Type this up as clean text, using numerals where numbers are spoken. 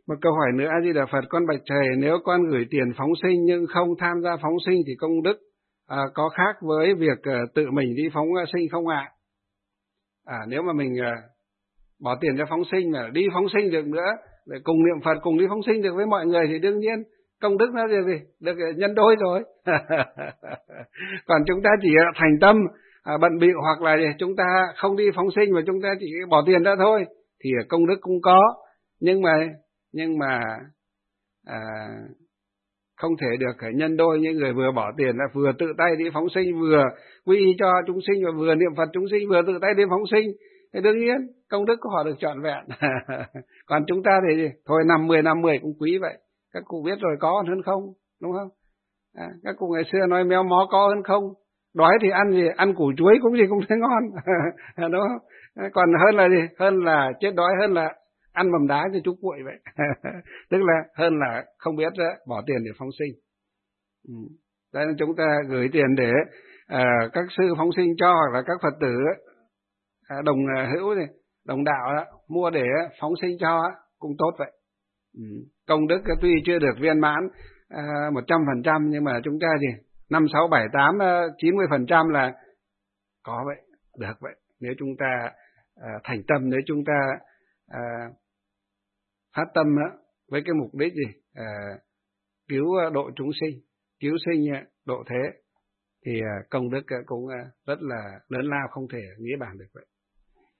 Một câu hỏi nữa, A Di Đà Phật, con bạch thầy, nếu con gửi tiền phóng sinh nhưng không tham gia phóng sinh thì công đức có khác với việc tự mình đi phóng sinh không ạ? Nếu mà mình bỏ tiền cho phóng sinh mà đi phóng sinh được nữa, để cùng niệm Phật, cùng đi phóng sinh được với mọi người thì đương nhiên công đức nó được nhân đôi rồi. Còn chúng ta chỉ thành tâm bận bịu hoặc là chúng ta không đi phóng sinh mà chúng ta chỉ bỏ tiền ra thôi thì công đức cũng có, nhưng mà không thể được nhân đôi. Những người vừa bỏ tiền là vừa tự tay đi phóng sinh, vừa quy y cho chúng sinh và vừa niệm Phật chúng sinh, vừa tự tay đi phóng sinh thì đương nhiên công đức của họ được trọn vẹn. Còn chúng ta thì thôi 50 cũng quý vậy. Các cụ biết rồi, có hơn không, đúng không? Các cụ ngày xưa nói méo mó có hơn không, đói thì ăn gì, ăn củ chuối cũng thấy ngon. Đúng không? Còn hơn là gì? Hơn là chết đói, hơn là ăn mầm đá cho chú cuội vậy. Tức là hơn là không biết bỏ tiền để phóng sinh. Đây là chúng ta gửi tiền để các sư phóng sinh cho, hoặc là các Phật tử đồng hữu này, đồng đạo đó, mua để phóng sinh cho cũng tốt vậy. Công đức tuy chưa được viên mãn 100%, nhưng mà chúng ta thì 5, 6, 7, 8, 90% là có vậy, được vậy. Nếu chúng ta thành tâm, nếu chúng ta phát tâm với cái mục đích gì cứu độ chúng sinh, cứu sinh độ thế, thì công đức cũng rất là lớn lao, không thể nghĩ bàn được vậy.